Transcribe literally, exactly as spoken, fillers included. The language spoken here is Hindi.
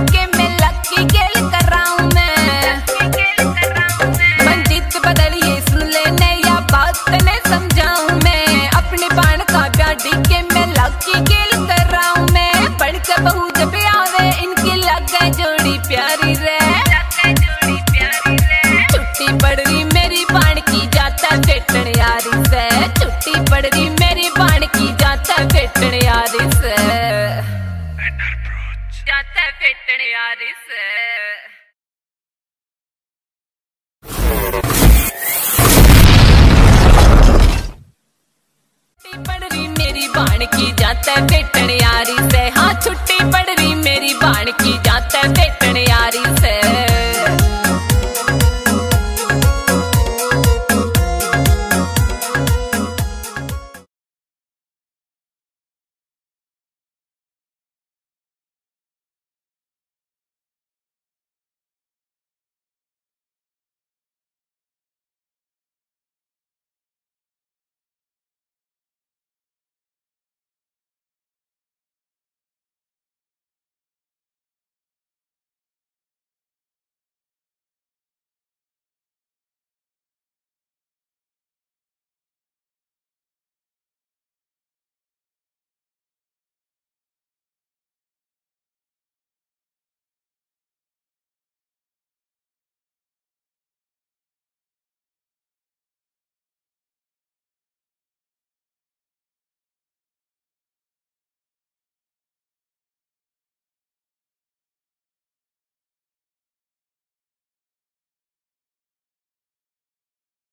के मैं लकी गेल कर रहा हूँ मैं मंजित बदलिए सुन ले नया बात ने समझाऊं मैं अपने बाण का गाड़ी के मैं लकी गेल कर रहा हूँ मैं पढ़ के बहू जब आवे इनकी लगे जोड़ी प्यारी रे छुट्टी पड़ रही मेरी बाण की जाता फेटन यारी से छुट्टी पड़ रही मेरी बाण की जाता फेटन यारी से जाता फेटन यारी से पड़ रही मेरी बाण की जाता फेटन यारी से हाँ छुट्टी पड़ रही मेरी बाण की